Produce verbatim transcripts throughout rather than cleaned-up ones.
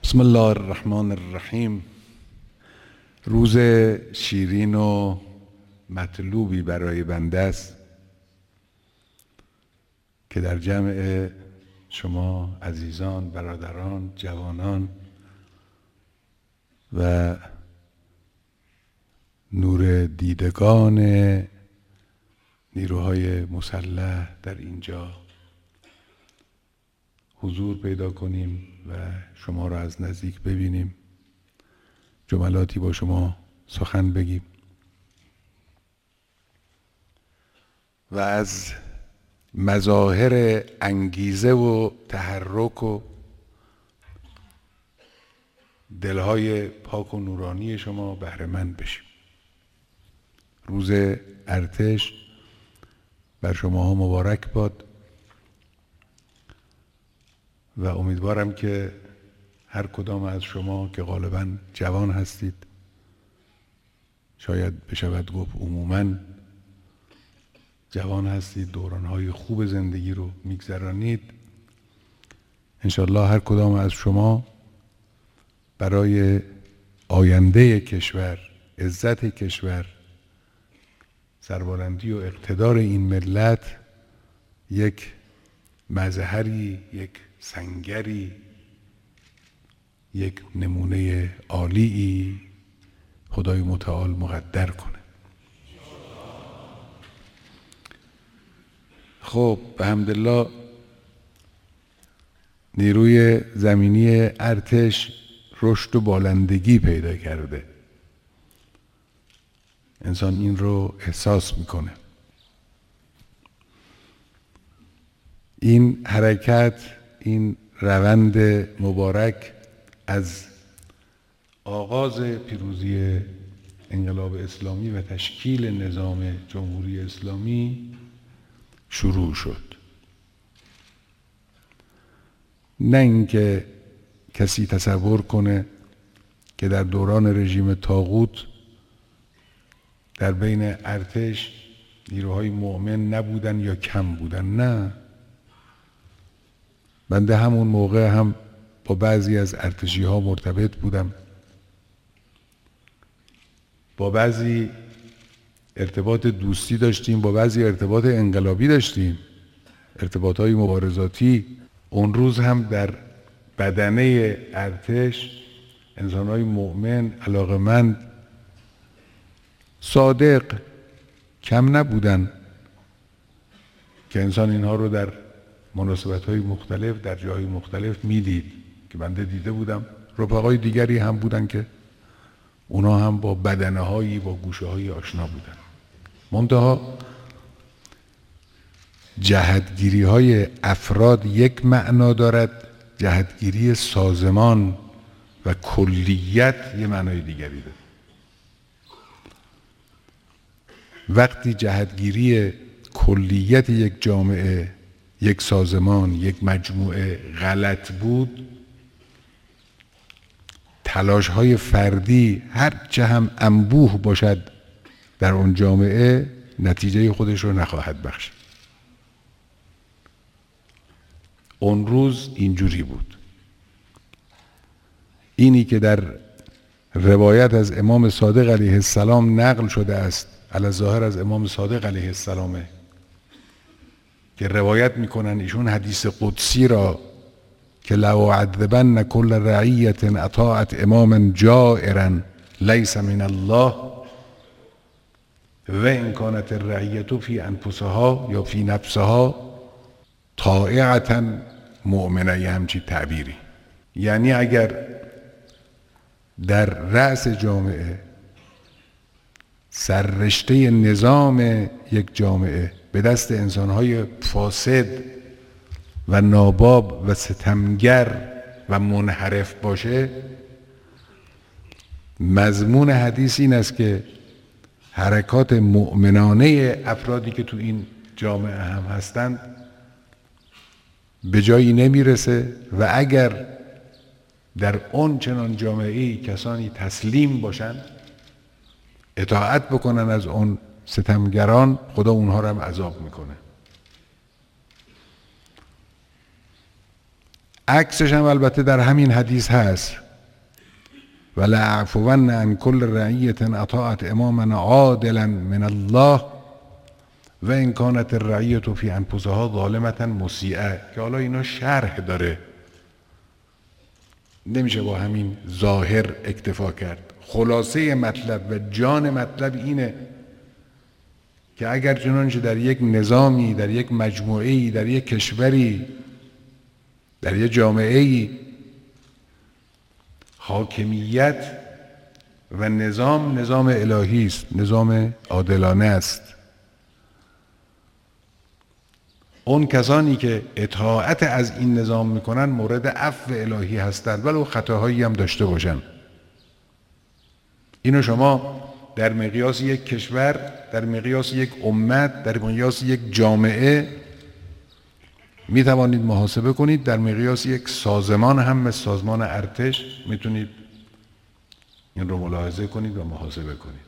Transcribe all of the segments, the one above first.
بسم الله الرحمن الرحیم. روز شیرین و مطلوبی برای بنده است که در جمع شما عزیزان، برادران، جوانان و نور دیدگان نیروهای مسلح در اینجا حضور پیدا کنیم و شما را از نزدیک ببینیم، جملاتی با شما سخن بگیم و از مظاهر انگیزه و تحرک و دلهای پاک و نورانی شما بهره مند بشیم. روز ارتش بر شماها مبارک باد و امیدوارم که هر کدام از شما که غالباً جوان هستید، شاید بشود گفت عموماً جوان هستید، دورانهای خوب زندگی رو میگذرانید، انشالله هر کدام از شما برای آینده کشور، عزت کشور، سربلندی و اقتدار این ملت یک مظهری، یک سنگری، یک نمونه عالی خدای متعال مقدر کنه. خب به حمدالله نیروی زمینی ارتش رشد و بالندگی پیدا کرده. انسان این رو احساس میکنه. این حرکت، این روند مبارک از آغاز پیروزی انقلاب اسلامی و تشکیل نظام جمهوری اسلامی شروع شد. نه اینکه کسی تصور کنه که در دوران رژیم طاغوت در بین ارتش نیروهای مؤمن نبودن یا کم بودن. نه، بنده همون موقع هم با بعضی از ارتشی ها مرتبط بودم، با بعضی ارتباط دوستی داشتیم، با بعضی ارتباط انقلابی داشتیم، ارتباط های مبارزاتی. اون روز هم در بدنه ارتش انسان های مؤمن، علاقمند، صادق کم نبودن که انسان اینها رو در مناسبت های مختلف در جاهای مختلف میدید که بنده دیده بودم. رفقای دیگری هم بودن که اونا هم با بدنه هایی، با گوشه هایی آشنا بودن. منتها جهتگیری های افراد یک معنا دارد، جهتگیری سازمان و کلیت یه معنای دیگری دارد. وقتی جهتگیری کلیت یک جامعه، یک سازمان، یک مجموعه غلط بود، تلاش های فردی هر چه هم انبوه باشد در اون جامعه نتیجه خودش رو نخواهد بخشید. اون روز اینجوری بود. اینی که در روایت از امام صادق علیه السلام نقل شده است، علی ظاهر از امام صادق علیه السلامه، که روایت میکنن ایشون حدیث قدسی را که لو عذبن کل رعیت اطاعت اماما جائرا لیس من الله و ان کانت الرعیت فی انفسها یا فی نفسها طائعتا مؤمنه، یه همچی تعبیری. یعنی اگر در رأس جامعه، سررشته نظام یک جامعه به دست انسانهای فاسد و ناباب و ستمگر و منحرف باشه، مضمون حدیث این است که حرکات مؤمنانه افرادی که تو این جامعه هم هستند به جایی نمیرسه و اگر در اون چنان جامعه‌ای کسانی تسلیم باشند، اطاعت بکنن از اون ستمگران، خدا اونها رو هم عذاب میکنه. عکسش هم البته در همین حدیث هست ولأعفون عن كل رعیة اطاعت امامنا عادلا من الله و ان کانت الرعیة فی انفسها ظالمة مسیئة، که حالا اینا شرح داره، نمیشه با همین ظاهر اکتفا کرد. خلاصه مطلب و جان مطلب اینه که اگر چنانچه در یک نظامی، در یک مجموعه‌ای، در یک کشوری، در یک جامعه‌ای حاکمیت و نظام نظام الهی است، نظام عادلانه است، اون کسانی که اطاعت از این نظام میکنن مورد عفو الهی هستند ولو خطاهایی هم داشته باشن. اینو شما در مقیاس یک کشور، در مقیاس یک امت، در مقیاس یک جامعه می توانید محاسبه کنید. در مقیاس یک سازمان هم مثل سازمان ارتش میتونید این رو ملاحظه کنید و محاسبه کنید.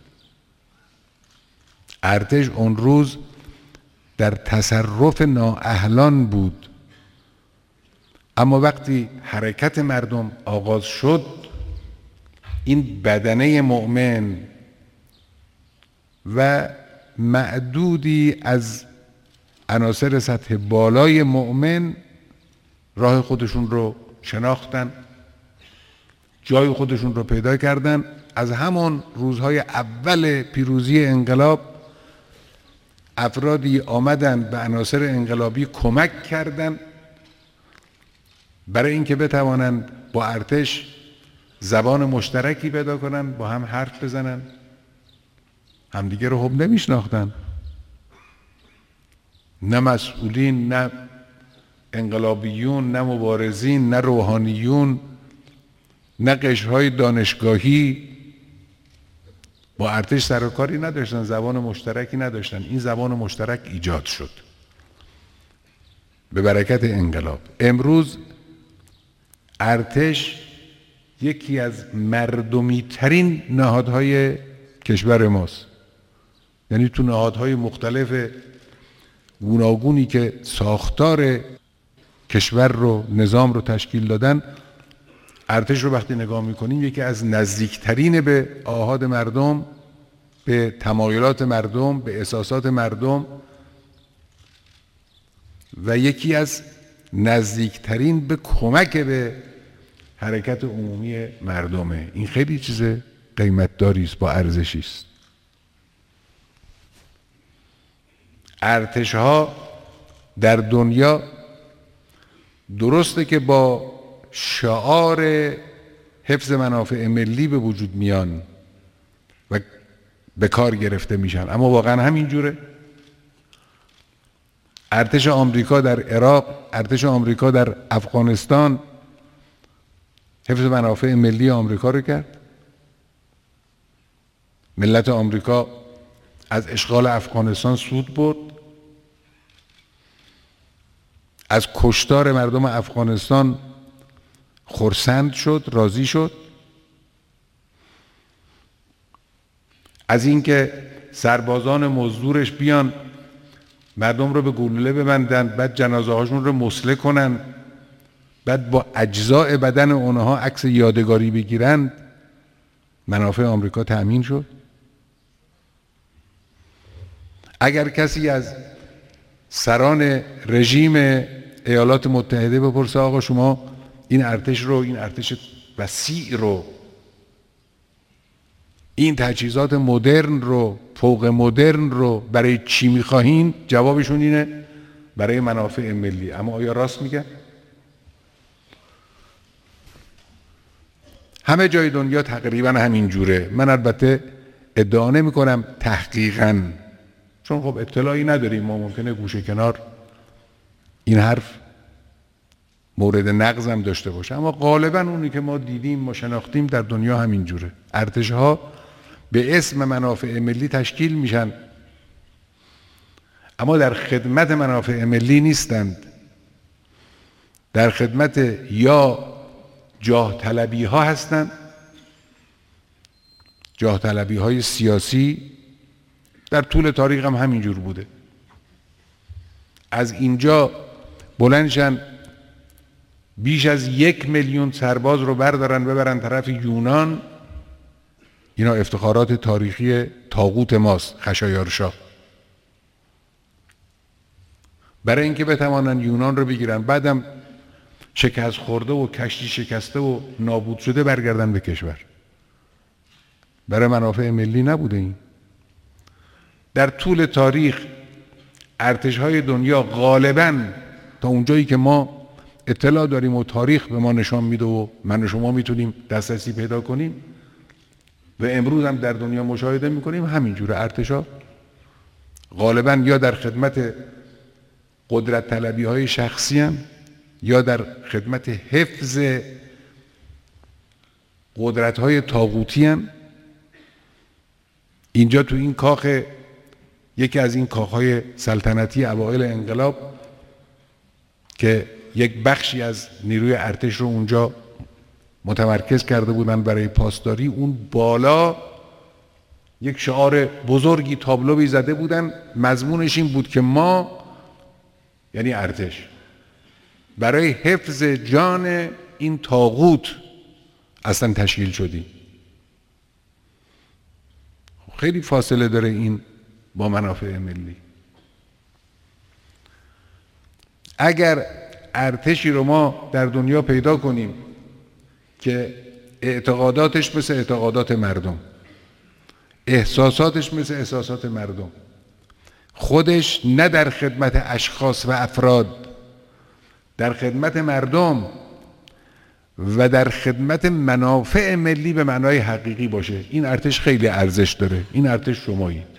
ارتش اون روز در تصرف نااهلان بود، اما وقتی حرکت مردم آغاز شد این بدنه مؤمن و معدودی از عناصر سطح بالای مؤمن راه خودشون رو شناختن، جای خودشون رو پیدا کردن. از همان روزهای اول پیروزی انقلاب افرادی آمدن به عناصر انقلابی کمک کردن برای اینکه بتوانند با ارتش زبان مشترکی پیدا کنن، با هم حرف بزنن. همدیگه رو هم نمیشناختن، نه مسئولین، نه انقلابیون، نه مبارزین، نه روحانیون، نه قشرهای دانشگاهی با ارتش سر و کاری نداشتن، زبان مشترکی نداشتن. این زبان مشترک ایجاد شد به برکت انقلاب. امروز ارتش یکی از مردمی ترین نهادهای کشور ماست، یعنی تو نهادهای مختلف گوناگونی که ساختار کشور رو، نظام رو تشکیل دادن، ارتش رو وقتی نگاه میکنیم یکی از نزدیکترین به آحاد مردم، به تمایلات مردم، به احساسات مردم و یکی از نزدیکترین به کمک به حرکت عمومی مردمه. این خیلی چیز قیمتداری است، با ارزشی است. ارتش ها در دنیا درسته که با شعار حفظ منافع ملی به وجود میان و به کار گرفته میشن، اما واقعا همین جوره. ارتش آمریکا در عراق، ارتش آمریکا در افغانستان حفظ منافع ملی آمریکا رو کرد. ملت آمریکا از اشغال افغانستان سود برد، از کشتار مردم افغانستان خرسند شد، راضی شد، از اینکه سربازان مزدورش بیان مردم رو به گلوله ببندن، بعد جنازه هاشون رو مسله کنن، بعد با اجزاء بدن اونها عکس یادگاری بگیرن. منافع آمریکا تأمین شد. اگر کسی از سران رژیم ایالات متحده بپرسه آقا شما این ارتش رو، این ارتش وسیع رو، این تجهیزات مدرن رو، فوق مدرن رو برای چی میخواهین؟ جوابشون اینه برای منافع ملی. اما آیا راست میگن؟ همه جای دنیا تقریبا همین جوره. من البته ادعا نمی کنم تحقیقاً، چون خب اطلاعی نداریم، ما ممکنه گوشه کنار این حرف مورد نقض هم داشته باشه، اما غالبا اونی که ما دیدیم، ما شناختیم در دنیا همین جوره. ارتش ها به اسم منافع ملی تشکیل میشن اما در خدمت منافع ملی نیستند، در خدمت یا جاه طلبی ها هستند، جاه طلبی های سیاسی. در طول تاریخ هم همینجور بوده. از اینجا بلندشن بیش از یک میلیون سرباز رو بردارن ببرن طرف یونان. اینا افتخارات تاریخی طاغوت ماست، خشایارشا، برای اینکه بتوانن یونان رو بگیرن، بعدم شکست خورده و کشتی شکسته و نابود شده برگردن به کشور. برای منافع ملی نبوده این. در طول تاریخ ارتش‌های دنیا غالباً تا اونجایی که ما اطلاع داریم و تاریخ به ما نشان میده و من و شما میتونیم دسترسی پیدا کنیم و امروز هم در دنیا مشاهده میکنیم، همینجور ارتش‌ها غالباً یا در خدمت قدرت طلبی های شخصی هم یا در خدمت حفظ قدرت های طاغوتی هم. اینجا تو این کاخ، یکی از این کاخهای سلطنتی اوایل انقلاب که یک بخشی از نیروی ارتش رو اونجا متمرکز کرده بودن برای پاسداری، اون بالا یک شعار بزرگی تابلوی زده بودن، مضمونش این بود که ما، یعنی ارتش، برای حفظ جان این طاغوت اصلا تشکیل شدیم. خیلی فاصله داره این با منافع ملی. اگر ارتشی رو ما در دنیا پیدا کنیم که اعتقاداتش مثل اعتقادات مردم، احساساتش مثل احساسات مردم، خودش نه در خدمت اشخاص و افراد، در خدمت مردم و در خدمت منافع ملی به معنای حقیقی باشه، این ارتش خیلی ارزش داره. این ارتش شمایید.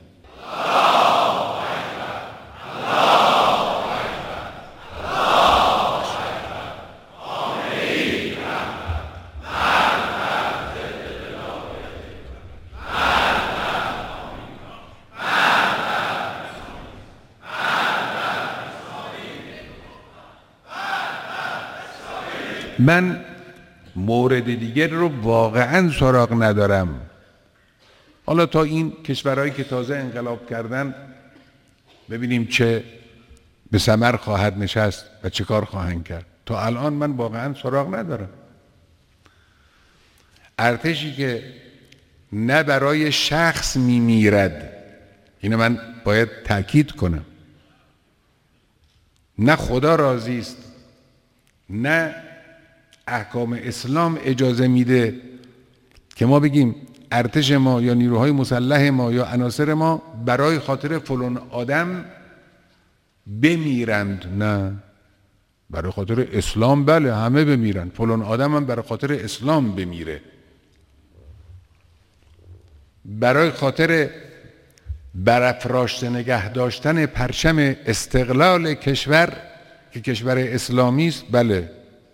من مورد دیگر رو واقعا سراغ ندارم. حالا تا این کشورهایی که تازه انقلاب کردن ببینیم چه به ثمر خواهد نشست و چه کار خواهند کرد. تا الان من واقعا سراغ ندارم. ارتشی که نه برای شخص میمیرد، اینو من باید تأکید کنم، نه خدا راضی است، نه احکام اسلام اجازه میده که ما بگیم ارتش ما یا نیروهای مسلح ما یا عناصر ما برای خاطر فلان آدم بمیرند. نه، برای خاطر اسلام بله همه بمیرن، فلان آدم هم برای خاطر اسلام بمیره. برای خاطر برافراشته نگه داشتن پرچم استقلال کشور که کشور اسلامی است، بله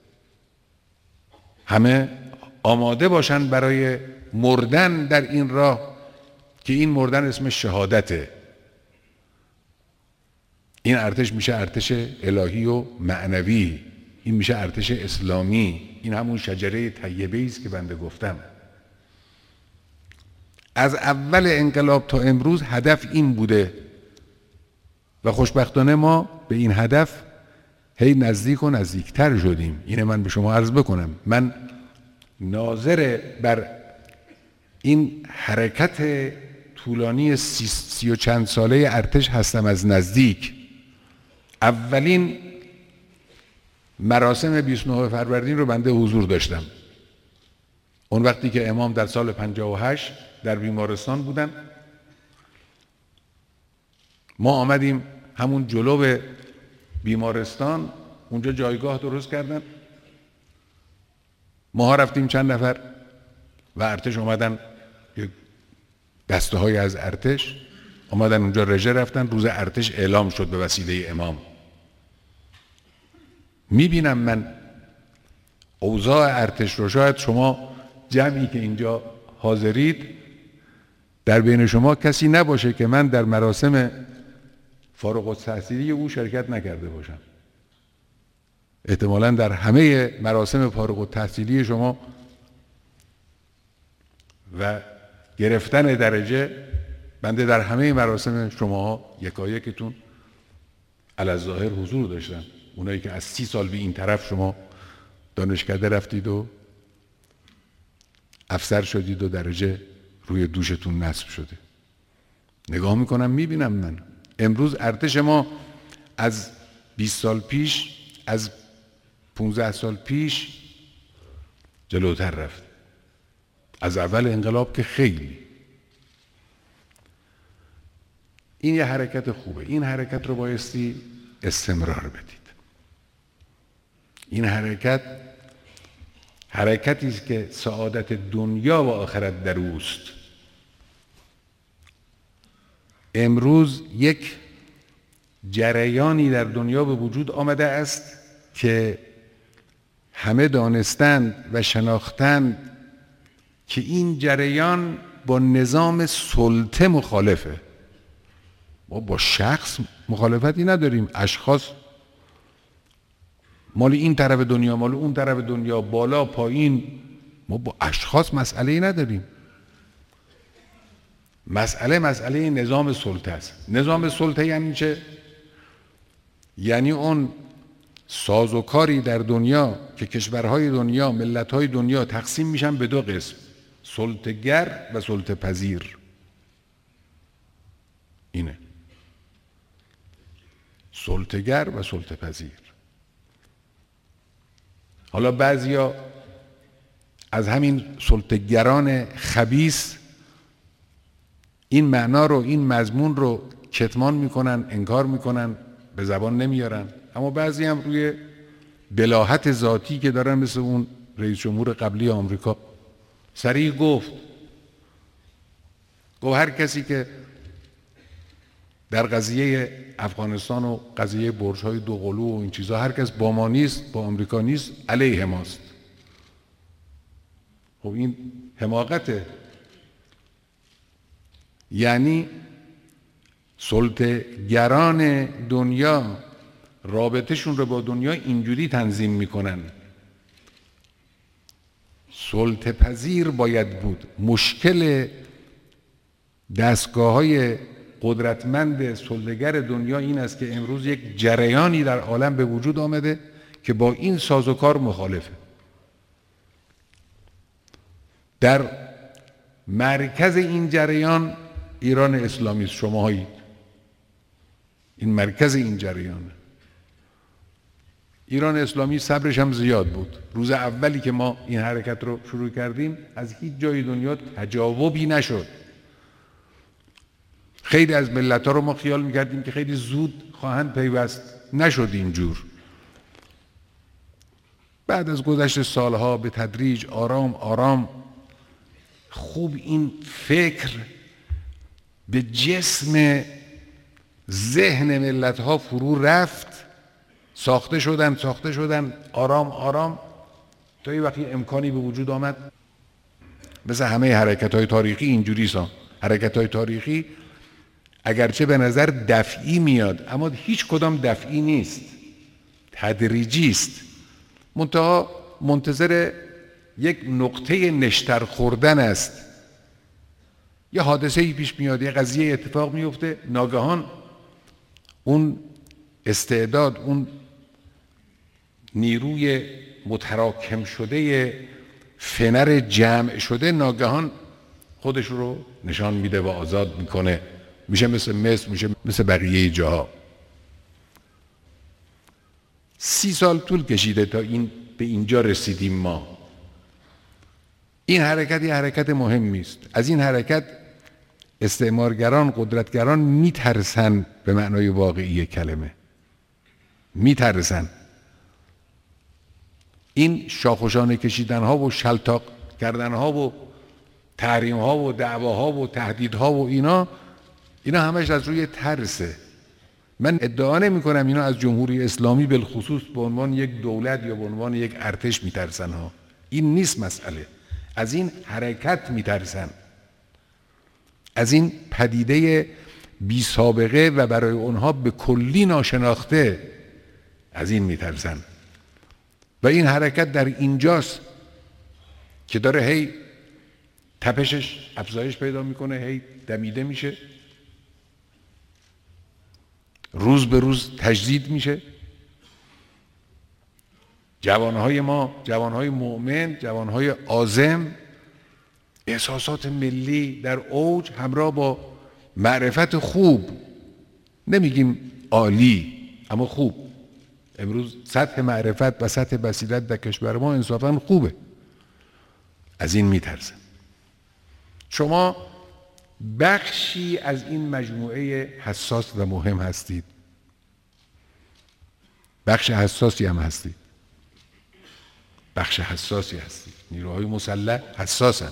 همه آماده باشن برای مردن در این راه که این مردن اسمش شهادته. این ارتش میشه ارتش الهی و معنوی، این میشه ارتش اسلامی. این همون شجره طیبه است که بنده گفتم. از اول انقلاب تا امروز هدف این بوده و خوشبختانه ما به این هدف هی نزدیک و نزدیکتر شدیم. اینه من به شما عرض بکنم. من ناظر بر این حرکت طولانی سی, سی و چند ساله ارتش هستم از نزدیک. اولین مراسم بیست و نه فروردین رو بنده حضور داشتم. اون وقتی که امام در سال پنجاه و هشت در بیمارستان بودن، ما آمدیم همون جلو بیمارستان، اونجا جایگاه درست کردن، ما رفتیم چند نفر و ارتش اومدن، دسته های از ارتش اومدن اونجا رژه رفتن. روز ارتش اعلام شد به وسیله امام. میبینم من اوضاع ارتش رو، شاید شما جمعی که اینجا حاضرید در بین شما کسی نباشه که من در مراسم فارغ التحصیلی او شرکت نکرده باشم. احتمالاً در همه مراسم فارغ التحصیلی شما و گرفتن درجه، بنده در همه مراسم شما یکایکتون علی الظاهر حضور داشتم. اونایی که از سی سال به این طرف شما دانشکده رفتید و افسر شدید و درجه روی دوشتون نصب شده. نگاه میکنم میبینم من امروز ارتش ما از بیست سال پیش، از پونزده سال پیش جلوتر رفت. از اول انقلاب که خیلی. این یه حرکت خوبه. این حرکت رو بایستی استمرار بدید. این حرکت حرکتی است که سعادت دنیا و آخرت در اوست. امروز یک جریانی در دنیا به وجود آمده است که همه دانستند و شناختند که این جریان با نظام سلطه مخالفه. ما با شخص مخالفتی نداریم، اشخاص مال این طرف دنیا مال اون طرف دنیا، بالا پایین، ما با اشخاص مسئله‌ای نداریم. مسئله مسئله نظام سلطه است. نظام سلطه یعنی چه؟ یعنی اون سازوکاری در دنیا که کشورهای دنیا، ملت‌های دنیا تقسیم میشن به دو قسم، سلطه‌گر و سلطه پذیر. اینه سلطه‌گر و سلطه پذیر. حالا بعضیا از همین سلطه‌گران خبیث این معنا رو، این مضمون رو کتمان میکنن، انکار میکنن، به زبان نمیارن. اما بعضی هم روی بلاهت ذاتی که دارن، مثل اون رئیس جمهور قبلی آمریکا صریح گفت گفت هر کسی که در قضیه افغانستان و قضیه برج‌های دوقلو و این چیزها هر کس با ما نیست، با آمریکا نیست، علیه ماست. خب این حماقته. یعنی سلطه‌گران دنیا رابطهشون رو با دنیا اینجوری تنظیم میکنن. سلطه پذیر باید بود. مشکل دستگاه‌های قدرتمند سلطه‌گر دنیا این است که امروز یک جریانی در عالم به وجود آمده که با این سازوکار مخالفه. در مرکز این جریان ایران اسلامی است. شماهایی این مرکز این جریانه. ایران اسلامی صبرش هم زیاد بود. روز اولی که ما این حرکت رو شروع کردیم از هیچ جای دنیا تجاوبی نشد. خیلی از ملت‌ها رو ما خیال می‌کردیم که خیلی زود خواهند پیوست، نشد اینجور. بعد از گذشت سالها به تدریج آرام آرام خوب این فکر به جسم ذهن ملت‌ها فرو رفت، ساخته شدن ساخته شدن آرام آرام تا یه وقتی امکانی به وجود آمد. مثل همه حرکت‌های تاریخی اینجوری سان. حرکت‌های تاریخی اگرچه به نظر دفعی میاد اما هیچ کدام دفعی نیست، تدریجی است. منتها منتظر یک نقطه نشتر خوردن است. یه حادثه‌ای پیش میاد، یه قضیه اتفاق میفته، ناگهان اون استعداد، اون نیروی متراکم شده فنر جمع شده ناگهان خودش رو نشان میده و آزاد میکنه. میشه مثل مصر، میشه مثل بقیه جاها. سی سال طول کشیده تا این به اینجا رسیدیم ما. این حرکت یه حرکت مهمی است. از این حرکت استعمارگران، قدرتگران میترسن به معنای واقعی کلمه. میترسن. این شاخوشانه کشیدن ها و شلتاق کردن ها و تحریم ها و دعواها و تهدیدها و اینا اینا همش از روی ترسه. من ادعا نمی کنم اینا از جمهوری اسلامی بالخصوص به عنوان یک دولت یا به عنوان یک ارتش میترسن ها. این نیست مسئله. از این حرکت میترسن. از این پدیده بی سابقه و برای اونها به کلی ناشناخته، از این میترسن. و این حرکت در اینجاست که داره هی تپشش افزایش پیدا میکنه، هی دمیده میشه، روز به روز تجدید میشه. جوانهای ما، جوانهای مؤمن، جوانهای عازم، احساسات ملی در اوج همراه با معرفت خوب، نمیگیم عالی اما خوب. امروز سطح معرفت و سطح بصیرت در کشور ما انصافا خوبه. از این میترسم. شما بخشی از این مجموعه حساس و مهم هستید. بخش حساسی هم هستید. بخش حساسی هستید. نیروهای مسلح حساسن.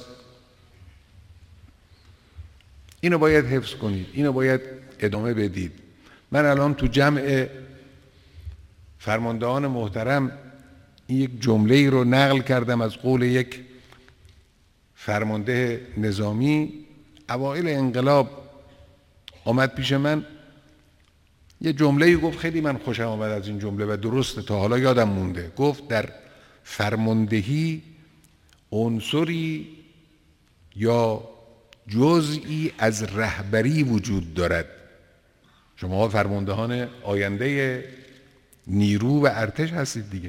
اینو باید حفظ کنید. اینو باید ادامه بدید. من الان تو جمع فرماندهان محترم این یک جمله‌ای رو نقل کردم از قول یک فرمانده نظامی. اوایل انقلاب آمد پیش من، یه جمله‌ای گفت، خیلی من خوشم آمد از این جمله و درسته، تا حالا یادم مونده. گفت در فرماندهی عنصری یا جزئی از رهبری وجود دارد. شما فرماندهان آینده نیرو و ارتش هستید دیگه.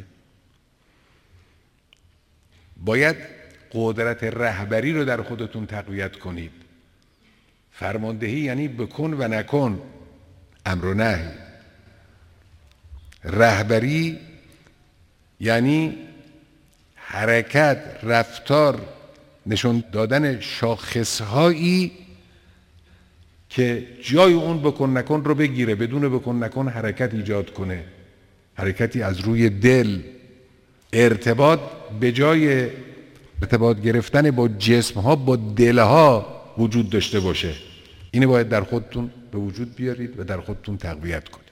باید قدرت رهبری رو در خودتون تقویت کنید. فرماندهی یعنی بکن و نکن، امر و نهی. رهبری یعنی حرکت، رفتار، نشون دادن شاخصهایی که جای اون بکن نکن رو بگیره، بدون بکن نکن حرکت ایجاد کنه، حرکتی از روی دل. ارتباط به جای ارتباط گرفتن با جسمها با دلها وجود داشته باشه. اینو باید در خودتون به وجود بیارید و در خودتون تقویت کنید.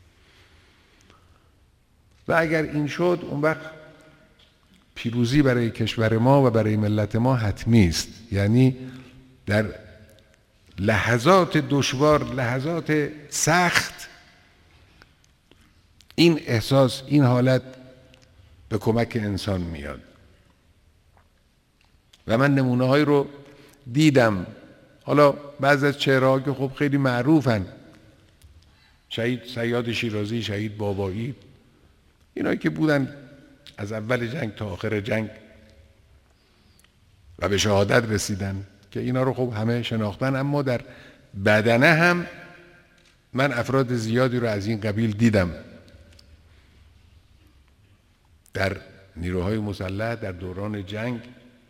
و اگر این شد، اون وقت پیروزی برای کشور ما و برای ملت ما حتمی است. یعنی در لحظات دشوار، لحظات سخت، این احساس، این حالت به کمک انسان میاد. و من نمونه هایی رو دیدم. حالا بعضی از چهره‌ها که خب خیلی معروفن، شهید صیاد شیرازی، شهید بابایی، اینایی که بودن از اول جنگ تا آخر جنگ و به شهادت رسیدن، که اینا رو خب همه شناختن. اما در بدنه هم من افراد زیادی رو از این قبیل دیدم در نیروهای مسلح در دوران جنگ،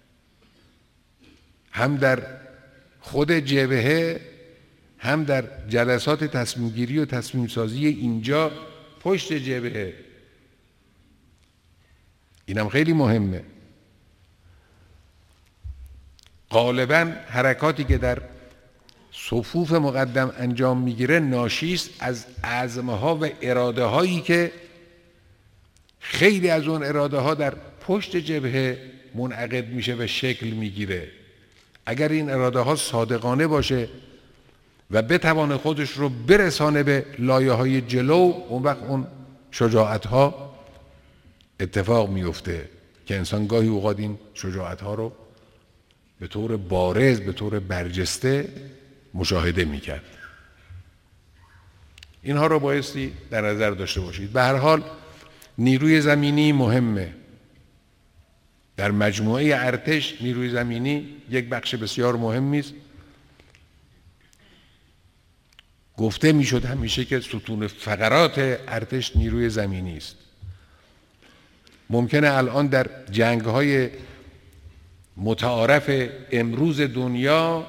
هم در خود جبهه، هم در جلسات تصمیم گیری و تصمیم سازی اینجا پشت جبهه. اینم خیلی مهمه. غالباً حرکاتی که در صفوف مقدم انجام میگیره ناشی است از عزمها و اراده هایی که خیلی از اون اراده ها در پشت جبهه منعقد میشه و شکل میگیره. اگر این اراده ها صادقانه باشه و بتوانه خودش رو برسانه به لایه های جلو، اون وقت اون شجاعت ها اتفاق میفته که انسان گاهی اوقات این شجاعت ها رو به طور بارز، به طور برجسته مشاهده میکرد. اینها رو بایستی در نظر داشته باشید. به هر حال نیروی زمینی مهمه. در مجموعه ارتش نیروی زمینی یک بخش بسیار مهمی است. گفته میشد همیشه که ستون فقرات ارتش نیروی زمینی است. ممکنه الان در جنگ‌های متعارف امروز دنیا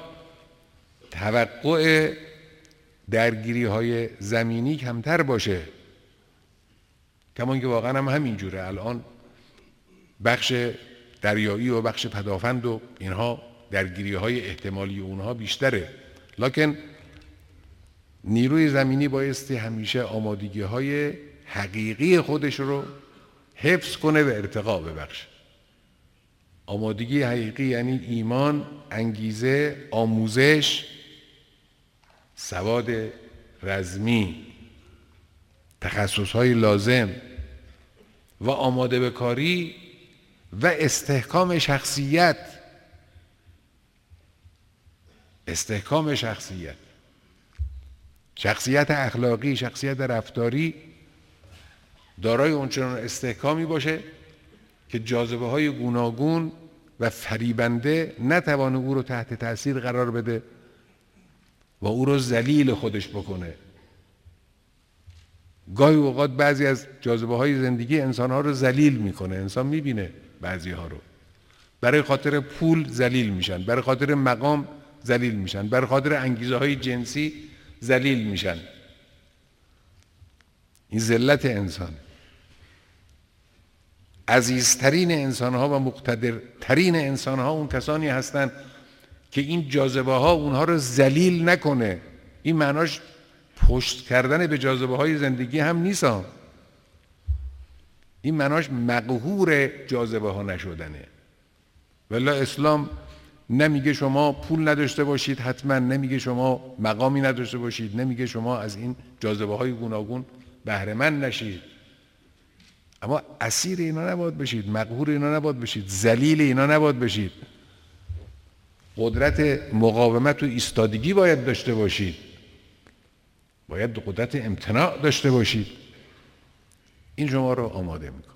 توقع درگیری‌های زمینی کمتر باشه، کمان که واقعا هم همینجوره. الان بخش دریایی و بخش پدافند و اینها درگیری‌های احتمالی اونها بیشتره، لکن نیروی زمینی بایستی همیشه آمادگی‌های حقیقی خودش رو حفظ کنه و ارتقا ببخشه. آمادگی حقیقی یعنی ایمان، انگیزه، آموزش، سواد رزمی، تخصص‌های لازم و آماده به کاری و استحکام شخصیت. استحکام شخصیت، شخصیت اخلاقی، شخصیت رفتاری دارای اونچنان استحکامی باشه که جاذبه های گوناگون و فریبنده نتوانه او رو تحت تأثیر قرار بده و او رو ذلیل خودش بکنه. گاهی اوقات بعضی از جاذبه های زندگی انسان ها رو ذلیل میکنه. انسان میبینه بعضی ها رو برای خاطر پول ذلیل میشن، برای خاطر مقام ذلیل میشن، برای خاطر انگیزه های جنسی ذلیل میشن. این ذلت انسان. عزیزترین انسان ها و مقتدرترین انسان ها اون کسانی هستند که این جاذبه ها اونها رو ذلیل نکنه. این معناش پشت کردن به جاذبه های زندگی هم نیست. این معناش مقهور جاذبه ها نشدنه. والله اسلام نمیگه شما پول نداشته باشید حتما، نمیگه شما مقامی نداشته باشید، نمیگه شما از این جاذبه های گوناگون بهره مند نشید، اما اسیر اینا نباید بشید، مقهور اینا نباید بشید، ذلیل اینا نباید بشید. قدرت مقاومت و ایستادگی باید داشته باشید، باید قدرت امتناع داشته باشید. این شما رو آماده میکنه.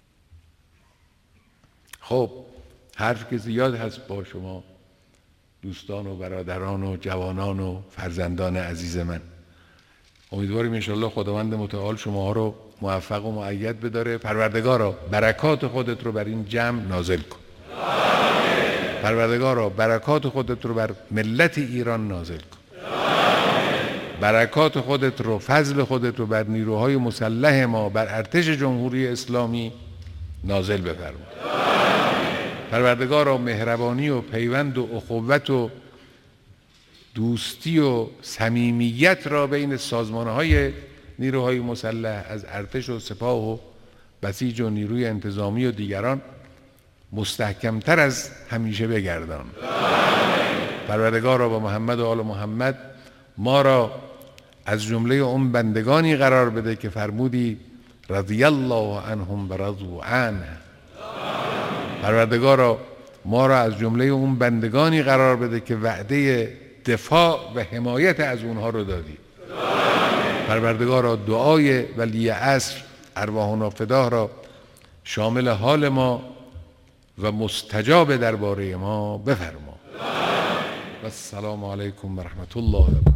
خب حرف که زیاد هست با شما دوستان و برادران و جوانان و فرزندان عزیز من. امیدواریم انشالله خداوند متعال شما رو موفق و مؤید بداره. پروردگارا برکات خودت رو بر این جمع نازل کن. آمین. پروردگارا برکات خودت رو بر ملت ایران نازل کن. آمین. برکات خودت رو، فضل خودت رو بر نیروهای مسلح ما، بر ارتش جمهوری اسلامی نازل بفرما. پروردگارا مهربانی و پیوند و اخوت و دوستی و صمیمیت را بین سازمانهای نیروهای مسلح از ارتش و سپاه و بسیج و نیروی انتظامی و دیگران مستحکمتر از همیشه بگردان. پروردگارا با محمد و آل محمد ما را از جمله اون بندگانی قرار بده که فرمودی رضی الله عنهم و رضوا عنه. پروردگارا ما را از جمله اون بندگانی قرار بده که وعده دفاع و حمایت از اونها رو دادی. پروردگارا دعای ولی عصر ارواحنا فداه را شامل حال ما و مستجاب درباره ما بفرما. و السلام علیکم و رحمت الله و برکاته.